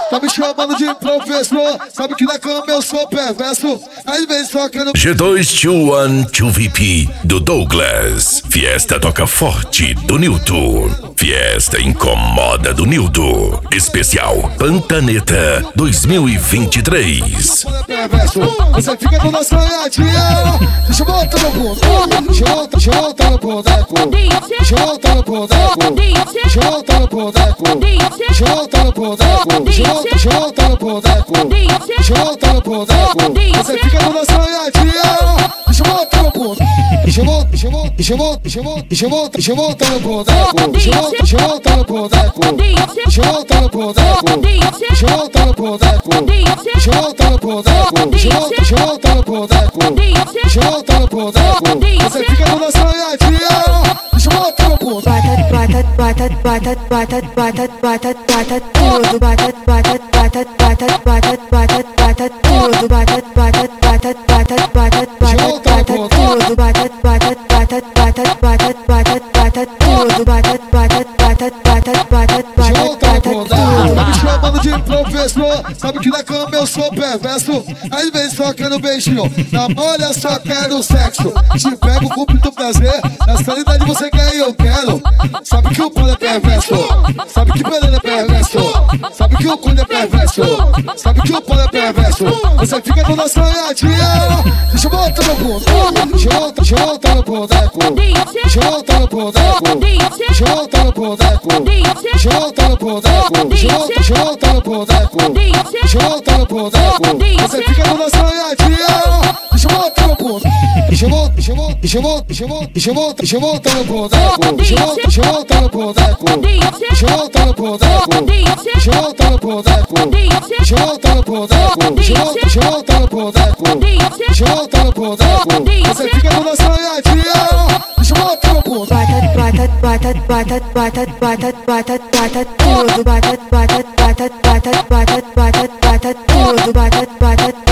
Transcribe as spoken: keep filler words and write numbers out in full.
Tá me chamando de professor, sabe que na cama eu sou perverso. Às vezes só quero G dois dois um dois V P do Douglas. Fiesta toca forte do Nilton. Fiesta incomoda do Nilton. Especial Pantaneta dois mil e vinte e três. perverso. Você fica toda sonhadinha. Deixa eu botar no boneco. Deixa eu botar, deixa eu botar no boneco. Deixa eu botar no boneco. Deixa eu botar no boneco. Deixa eu botar no boneco. Deixa eu botar, deixa eu botar no boneco. Deixa eu botar no boneco. Você fica toda sonhadinha. Deixa eu botar no boneco. Deixa eu botar, deixa eu botar, deixa eu botar, deixa eu botar, deixa eu botar, deixa eu botar no boneco. Deixa eu botar, deixa eu botar no boneco. Deixa eu botar no boneco. Deixa eu botar no boneco. Deixa eu botar no boneco. Deixa eu botar, deixa eu botar no boneco. Deixa eu botar no boneco. Você fica toda sonhadinha. Deixa eu botar no boneco. Bata, bata, bata, bata, bata, bata, bata, tudo, bata, bata, bata, bata, bata, bata, bata, tudo, bata, bata, bata, bata, bata, bata, bata, tudo, bata, bata, bata, bata, bata, bata, bata, tudo, bata, bata, bata, bata, bata, bata, bata, tudo. Tá me chamando de professor, sabe que na cama eu sou perverso. Às vezes só quero beijinho, na molha só quero sexo. Te pego com muito prazer, na sanidade você quer e eu quero. Sabe que o pano é perverso, sabe que o pano é perverso, sabe que o cu é perverso, sabe que o pano é perverso. Você fica toda sonhadinha. Deixa eu botar no boneco. Deixa eu botar, deixa eu botar no boneco. Deixa eu botar no boneco. Deixa eu botar no boneco. Deixa eu botar no boneco. Deixa eu botar, deixa eu botar no boneco. Deixa eu botar no boneco. Você fica toda sonhadinha. Deixa eu botar no boneco. Deixa eu botar, deixa eu botar, deixa eu botar, deixa eu botar, deixa eu botar, deixa eu botar no boneco. Deixa eu botar, deixa eu botar no boneco. Deixa eu botar no boneco. Deixa eu botar no boneco. Deixa eu botar no boneco. Deixa eu botar, deixa eu botar no boneco. Deixa eu botar no boneco. Você fica toda sonhadinha. Deixa eu botar no boneco. Bata, bata, bata, bata, bata, bata, bata, tudo, bata, bata, bata, bata, bata, bata, bata, tudo, bata, bata,